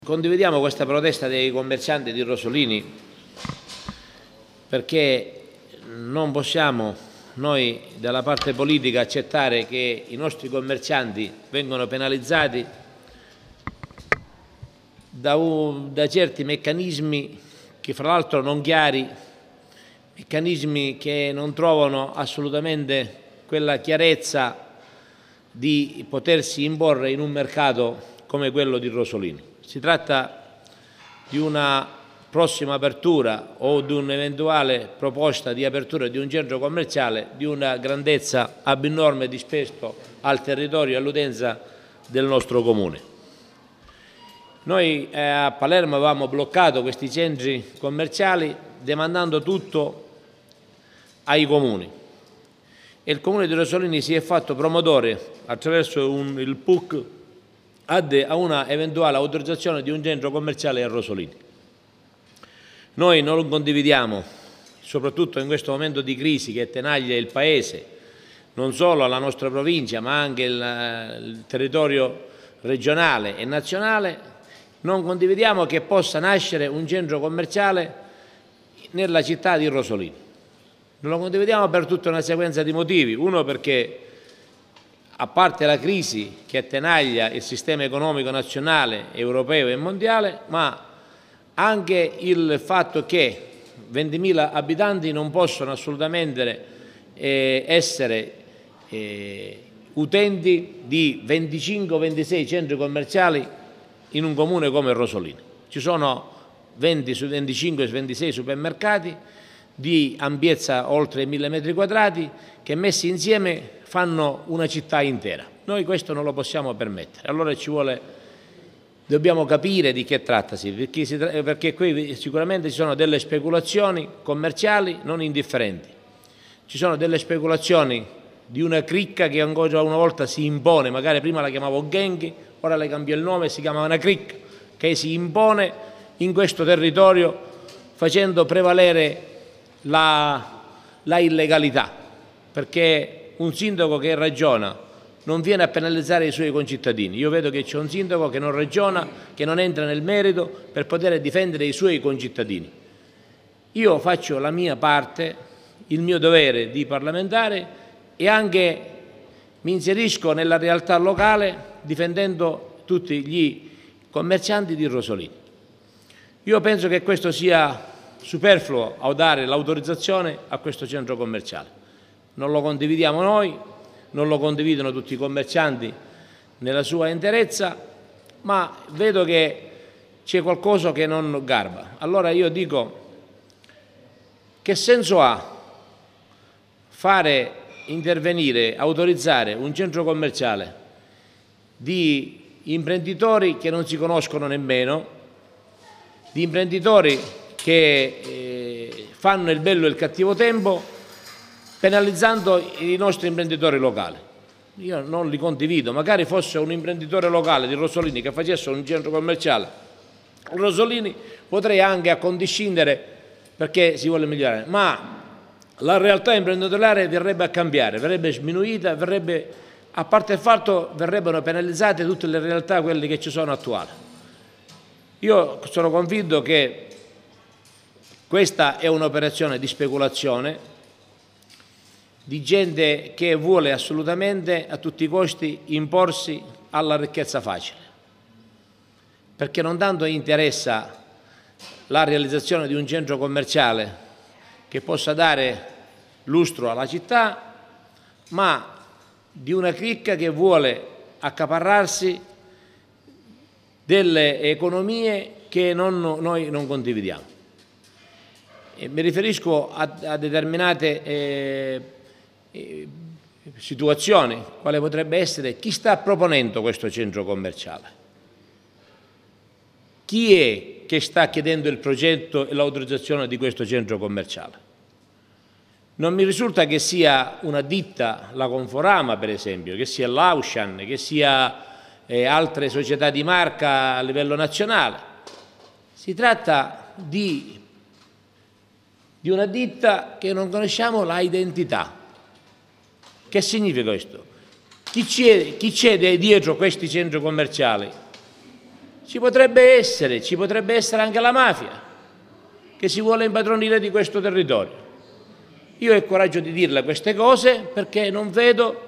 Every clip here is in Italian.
Condividiamo questa protesta dei commercianti di Rosolini perché non possiamo noi dalla parte politica accettare che i nostri commercianti vengano penalizzati da certi meccanismi che fra l'altro non chiari, meccanismi che non trovano assolutamente quella chiarezza di potersi imporre in un mercato come quello di Rosolini. Si tratta di una prossima apertura o di un'eventuale proposta di apertura di un centro commerciale di una grandezza abnorme rispetto al territorio e all'utenza del nostro comune. Noi a Palermo avevamo bloccato questi centri commerciali demandando tutto ai comuni e il comune di Rosolini si è fatto promotore attraverso il PUC a una eventuale autorizzazione di un centro commerciale a Rosolini. Noi non lo condividiamo, soprattutto in questo momento di crisi che tenaglia il Paese, non solo la nostra provincia ma anche il territorio regionale e nazionale, non condividiamo che possa nascere un centro commerciale nella città di Rosolini. Non lo condividiamo per tutta una sequenza di motivi. Uno, perché a parte la crisi che attenaglia il sistema economico nazionale, europeo e mondiale, ma anche il fatto che 20.000 abitanti non possono assolutamente essere utenti di 25-26 centri commerciali in un comune come Rosolini. Ci sono 25-26 supermercati di ampiezza oltre 1.000 metri quadrati che messi insieme fanno una città intera. Noi questo non lo possiamo permettere, allora dobbiamo capire di che trattasi, perché qui sicuramente ci sono delle speculazioni commerciali non indifferenti, ci sono delle speculazioni di una cricca che ancora una volta si impone, magari prima la chiamavo gang, ora le cambio il nome, si chiama una cricca, che si impone in questo territorio facendo prevalere la illegalità, perché un sindaco che ragiona non viene a penalizzare i suoi concittadini. Io vedo che c'è un sindaco che non ragiona, che non entra nel merito per poter difendere i suoi concittadini. Io faccio la mia parte, il mio dovere di parlamentare e anche mi inserisco nella realtà locale difendendo tutti gli commercianti di Rosolini. Io penso che questo sia superfluo a dare l'autorizzazione a questo centro commerciale. Non lo condividiamo noi, non lo condividono tutti i commercianti nella sua interezza, ma vedo che c'è qualcosa che non garba. Allora io dico, che senso ha fare intervenire, autorizzare un centro commerciale di imprenditori che non si conoscono nemmeno, di imprenditori che fanno il bello e il cattivo tempo, penalizzando i nostri imprenditori locali. Io non li condivido, magari fosse un imprenditore locale di Rosolini che facesse un centro commerciale a Rosolini, potrei anche accondiscendere perché si vuole migliorare, ma la realtà imprenditoriale verrebbe a cambiare, verrebbe sminuita, a parte il fatto verrebbero penalizzate tutte le realtà, quelle che ci sono attuali. Io sono convinto che questa è un'operazione di speculazione, di gente che vuole assolutamente a tutti i costi imporsi alla ricchezza facile, perché non tanto interessa la realizzazione di un centro commerciale che possa dare lustro alla città, ma di una cricca che vuole accaparrarsi delle economie che noi non condividiamo. E mi riferisco a determinate situazioni, quale potrebbe essere chi sta proponendo questo centro commerciale, chi è che sta chiedendo il progetto e l'autorizzazione di questo centro commerciale. Non mi risulta che sia una ditta, la Conforama per esempio, che sia l'Auchan, che sia altre società di marca a livello nazionale. Si tratta di una ditta che non conosciamo la identità. Che significa questo? Chi c'è dietro questi centri commerciali? ci potrebbe essere anche la mafia che si vuole impadronire di questo territorio. Io ho il coraggio di dirle queste cose perché non vedo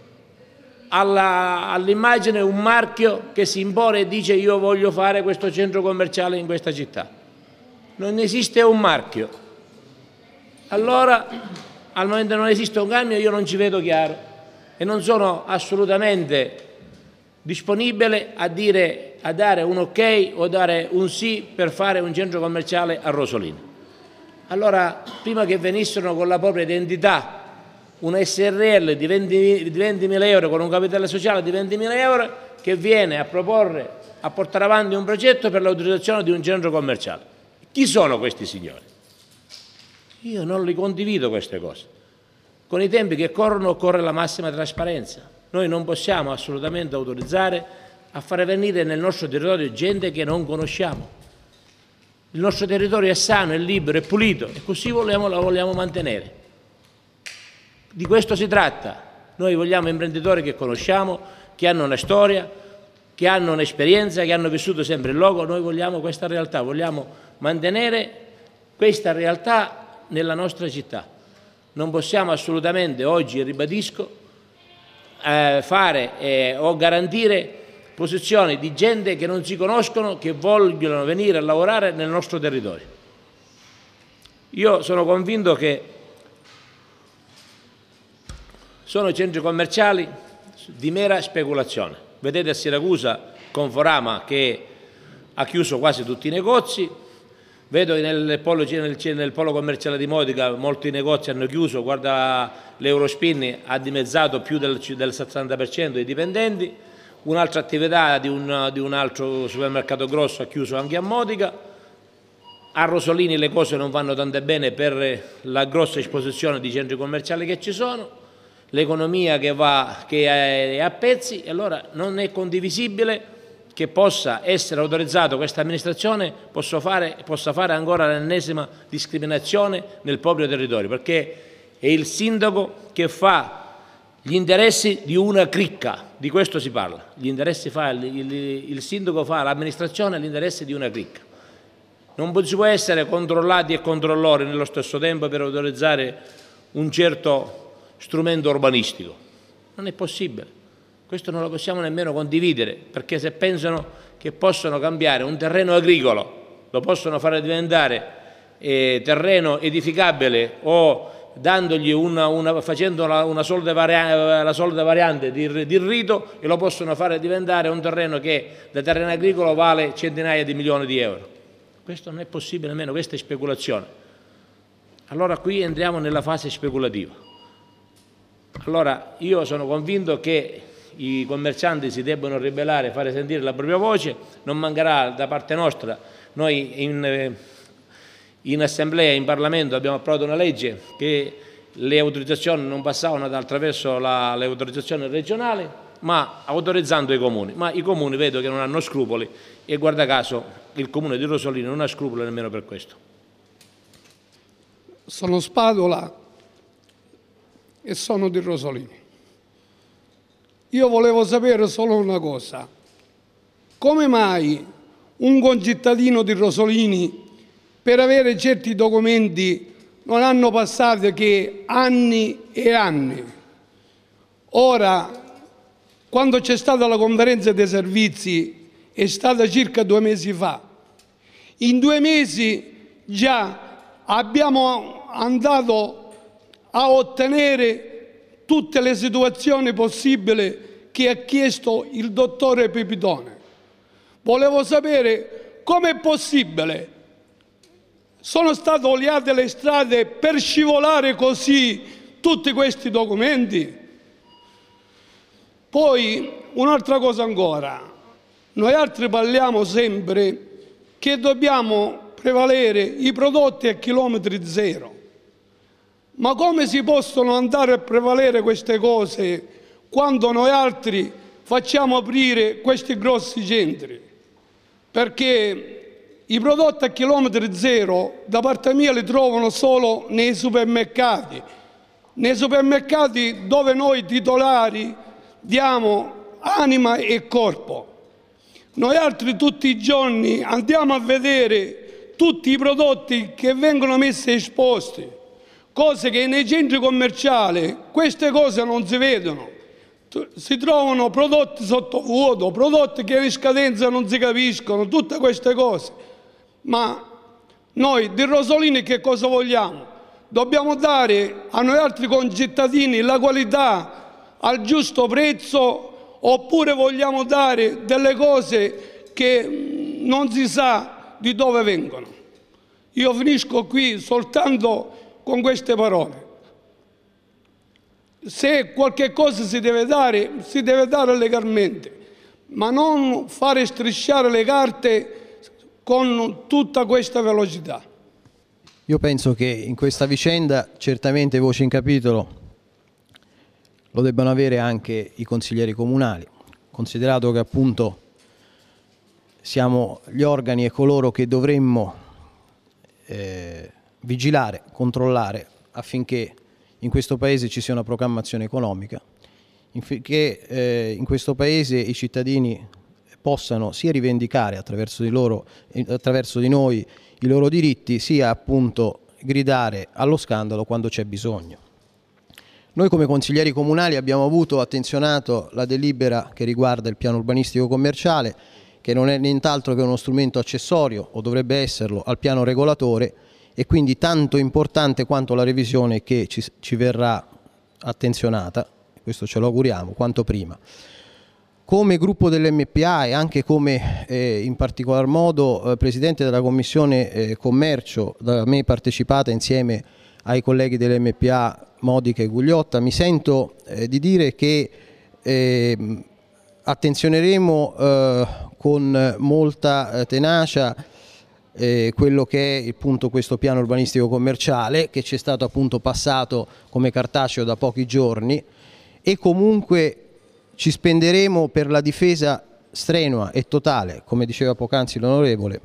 all'immagine un marchio che si impone e dice io voglio fare questo centro commerciale in questa città. Non esiste un marchio. Allora, al momento non esiste un cambio, io non ci vedo chiaro e non sono assolutamente disponibile a dare un ok o dare un sì per fare un centro commerciale a Rosolini. Allora, prima che venissero con la propria identità, una SRL di 20.000 euro con un capitale sociale di 20.000 euro che viene a portare avanti un progetto per l'autorizzazione di un centro commerciale. Chi sono questi signori? Io non li condivido queste cose. Con i tempi che corrono occorre la massima trasparenza. Noi non possiamo assolutamente autorizzare a fare venire nel nostro territorio gente che non conosciamo. Il nostro territorio è sano, è libero, è pulito e così lo vogliamo mantenere. Di questo si tratta. Noi vogliamo imprenditori che conosciamo, che hanno una storia, che hanno un'esperienza, che hanno vissuto sempre il luogo. Noi vogliamo questa realtà, vogliamo mantenere questa realtà nella nostra città. Non possiamo assolutamente oggi, ribadisco, fare o garantire posizioni di gente che non si conoscono, che vogliono venire a lavorare nel nostro territorio. Io sono convinto che sono centri commerciali di mera speculazione. Vedete a Siracusa Conforama che ha chiuso quasi tutti i negozi, vedo nel polo commerciale di Modica molti negozi hanno chiuso, guarda l'Eurospin ha dimezzato più del 70% dei dipendenti, un'altra attività di un altro supermercato grosso ha chiuso anche a Modica, a Rosolini le cose non vanno tanto bene per la grossa esposizione di centri commerciali che ci sono, l'economia che è a pezzi e allora non è condivisibile che possa essere autorizzato questa amministrazione possa fare ancora l'ennesima discriminazione nel proprio territorio, perché è il sindaco che fa gli interessi di una cricca, di questo si parla, il sindaco fa l'amministrazione agli interessi di una cricca. Non si può essere controllati e controllori nello stesso tempo per autorizzare un certo strumento urbanistico. Non è possibile. Questo non lo possiamo nemmeno condividere, perché se pensano che possono cambiare un terreno agricolo, lo possono fare diventare terreno edificabile o dandogli facendo la solida variante di rito e lo possono fare diventare un terreno che da terreno agricolo vale centinaia di milioni di euro. Questo non è possibile nemmeno, questa è speculazione. Allora qui entriamo nella fase speculativa. Allora io sono convinto che i commercianti si debbono ribellare, fare sentire la propria voce, non mancherà da parte nostra, noi in assemblea, in Parlamento abbiamo approvato una legge che le autorizzazioni non passavano attraverso le autorizzazioni regionali, ma autorizzando i comuni. Ma i comuni vedo che non hanno scrupoli e guarda caso il comune di Rosolini non ha scrupoli nemmeno per questo. Sono Spadola e sono di Rosolini. Io volevo sapere solo una cosa: come mai un concittadino di Rosolini per avere certi documenti non hanno passato che anni e anni? Ora, quando c'è stata la conferenza dei servizi, è stata circa 2 mesi fa, in 2 mesi già abbiamo andato a ottenere tutte le situazioni possibili che ha chiesto il dottore Pipitone. Volevo sapere come è possibile. Sono state oliate le strade per scivolare così tutti questi documenti? Poi un'altra cosa ancora. Noi altri parliamo sempre che dobbiamo prevalere i prodotti a chilometri zero. Ma come si possono andare a prevalere queste cose quando noi altri facciamo aprire questi grossi centri? Perché i prodotti a chilometri zero da parte mia li trovano solo nei supermercati dove noi titolari diamo anima e corpo. Noi altri tutti i giorni andiamo a vedere tutti i prodotti che vengono messi esposti, cose che nei centri commerciali queste cose non si vedono. Si trovano prodotti sottovuoto, prodotti che in scadenza non si capiscono, tutte queste cose. Ma noi di Rosolini che cosa vogliamo? Dobbiamo dare a noi altri concittadini la qualità al giusto prezzo, oppure vogliamo dare delle cose che non si sa di dove vengono? Io finisco qui soltanto con queste parole. Se qualche cosa si deve dare legalmente, ma non fare strisciare le carte con tutta questa velocità. Io penso che in questa vicenda certamente voce in capitolo lo debbano avere anche i consiglieri comunali, considerato che appunto siamo gli organi e coloro che dovremmo vigilare, controllare affinché in questo Paese ci sia una programmazione economica, affinché in questo Paese i cittadini possano sia rivendicare attraverso di noi i loro diritti, sia appunto gridare allo scandalo quando c'è bisogno. Noi come consiglieri comunali abbiamo avuto attenzionato la delibera che riguarda il piano urbanistico commerciale, che non è nient'altro che uno strumento accessorio, o dovrebbe esserlo, al piano regolatore, e quindi tanto importante quanto la revisione che ci verrà attenzionata, questo ce lo auguriamo, quanto prima. Come gruppo dell'MPA e anche come in particolar modo Presidente della Commissione Commercio, da me partecipata insieme ai colleghi dell'MPA Modica e Gugliotta, mi sento di dire che attenzioneremo con molta tenacia quello che è appunto questo piano urbanistico commerciale che ci è stato appunto passato come cartaceo da pochi giorni, e comunque ci spenderemo per la difesa strenua e totale, come diceva poc'anzi l'onorevole,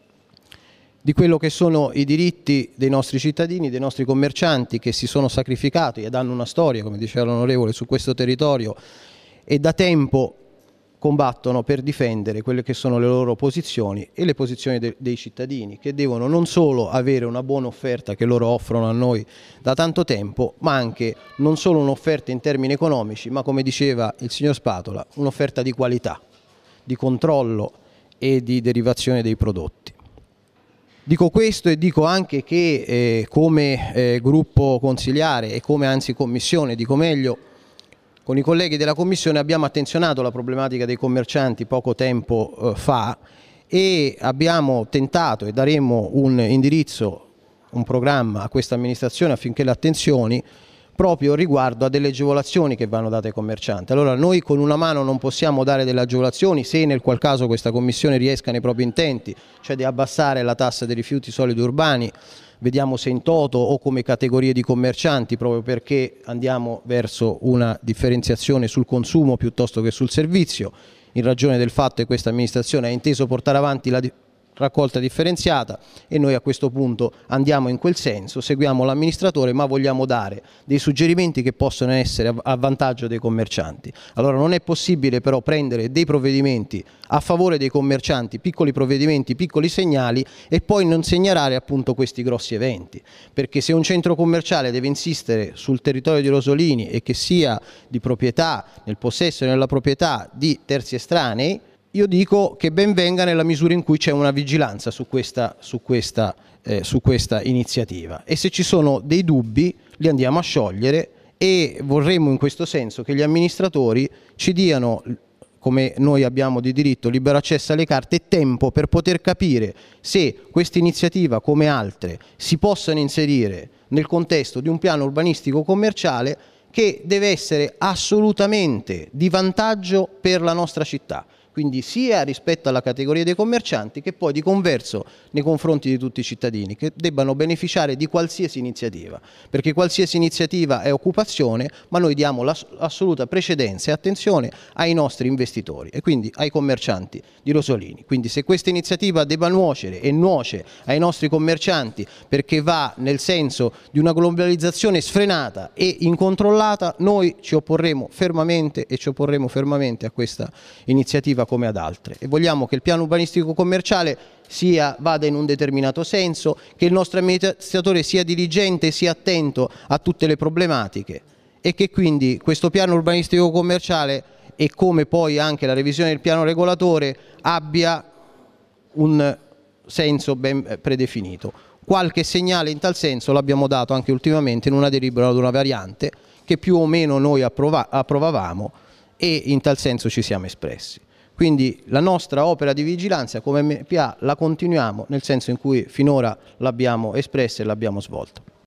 di quello che sono i diritti dei nostri cittadini, dei nostri commercianti che si sono sacrificati ed hanno una storia, come diceva l'onorevole, su questo territorio e da tempo combattono per difendere quelle che sono le loro posizioni e le posizioni dei cittadini, che devono non solo avere una buona offerta che loro offrono a noi da tanto tempo, ma anche non solo un'offerta in termini economici, ma come diceva il signor Spatola, un'offerta di qualità, di controllo e di derivazione dei prodotti. Dico questo e dico anche che come gruppo consiliare e come anzi commissione, dico meglio, con i colleghi della Commissione abbiamo attenzionato la problematica dei commercianti poco tempo fa e abbiamo tentato e daremo un indirizzo, un programma a questa amministrazione affinché le attenzioni proprio riguardo a delle agevolazioni che vanno date ai commercianti. Allora noi con una mano non possiamo dare delle agevolazioni se nel qual caso questa Commissione riesca nei propri intenti, cioè di abbassare la tassa dei rifiuti solidi urbani, vediamo se in toto o come categorie di commercianti, proprio perché andiamo verso una differenziazione sul consumo piuttosto che sul servizio, in ragione del fatto che questa amministrazione ha inteso portare avanti la raccolta differenziata e noi a questo punto andiamo in quel senso, seguiamo l'amministratore, ma vogliamo dare dei suggerimenti che possono essere a vantaggio dei commercianti. Allora non è possibile però prendere dei provvedimenti a favore dei commercianti, piccoli provvedimenti, piccoli segnali, e poi non segnalare appunto questi grossi eventi, perché se un centro commerciale deve insistere sul territorio di Rosolini e che sia di proprietà, nel possesso e nella proprietà di terzi estranei, io dico che ben venga nella misura in cui c'è una vigilanza su questa iniziativa, e se ci sono dei dubbi li andiamo a sciogliere, e vorremmo in questo senso che gli amministratori ci diano, come noi abbiamo di diritto, libero accesso alle carte e tempo per poter capire se questa iniziativa, come altre, si possano inserire nel contesto di un piano urbanistico commerciale che deve essere assolutamente di vantaggio per la nostra città. Quindi sia rispetto alla categoria dei commercianti che poi di converso nei confronti di tutti i cittadini che debbano beneficiare di qualsiasi iniziativa, perché qualsiasi iniziativa è occupazione, ma noi diamo l'assoluta precedenza e attenzione ai nostri investitori e quindi ai commercianti di Rosolini. Quindi se questa iniziativa debba nuocere e nuoce ai nostri commercianti perché va nel senso di una globalizzazione sfrenata e incontrollata, noi ci opporremo fermamente e ci opporremo fermamente a questa iniziativa arriva come ad altre, e vogliamo che il piano urbanistico commerciale vada in un determinato senso, che il nostro amministratore sia diligente e sia attento a tutte le problematiche, e che quindi questo piano urbanistico commerciale, e come poi anche la revisione del piano regolatore, abbia un senso ben predefinito. Qualche segnale in tal senso l'abbiamo dato anche ultimamente in una delibera ad una variante che più o meno noi approvavamo, e in tal senso ci siamo espressi. Quindi la nostra opera di vigilanza come MPA la continuiamo nel senso in cui finora l'abbiamo espressa e l'abbiamo svolta.